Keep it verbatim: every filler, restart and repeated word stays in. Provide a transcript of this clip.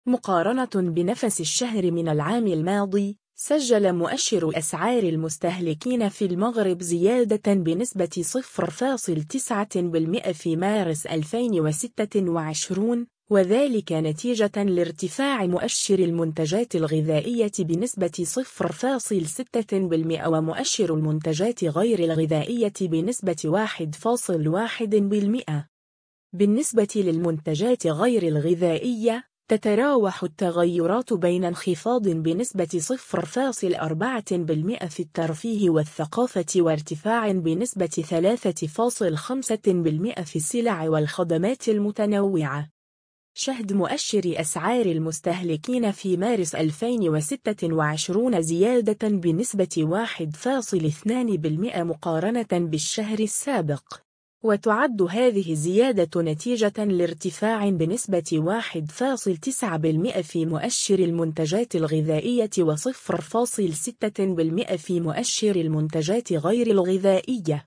مقارنة بنفس الشهر من العام الماضي، سجل مؤشر أسعار المستهلكين في المغرب زيادة بنسبة صفر فاصل تسعة بالمئة في مارس ألفين وستة وعشرين، وذلك نتيجة لارتفاع مؤشر المنتجات الغذائية بنسبة صفر فاصل ستة بالمئة ومؤشر المنتجات غير الغذائية بنسبة واحد فاصل واحد بالمئة. بالنسبة للمنتجات غير الغذائية، تتراوح التغيرات بين انخفاض بنسبة صفر فاصل أربعة بالمئة في الترفيه والثقافة وارتفاع بنسبة ثلاثة فاصل خمسة بالمئة في السلع والخدمات المتنوعة. شهد مؤشر أسعار المستهلكين في مارس ألفين وستة وعشرين زيادة بنسبة واحد فاصل اثنين بالمئة مقارنة بالشهر السابق، وتعد هذه الزيادة نتيجة لارتفاع بنسبة واحد فاصل تسعة بالمئة في مؤشر المنتجات الغذائية وصفر فاصل ستة بالمئة في مؤشر المنتجات غير الغذائية.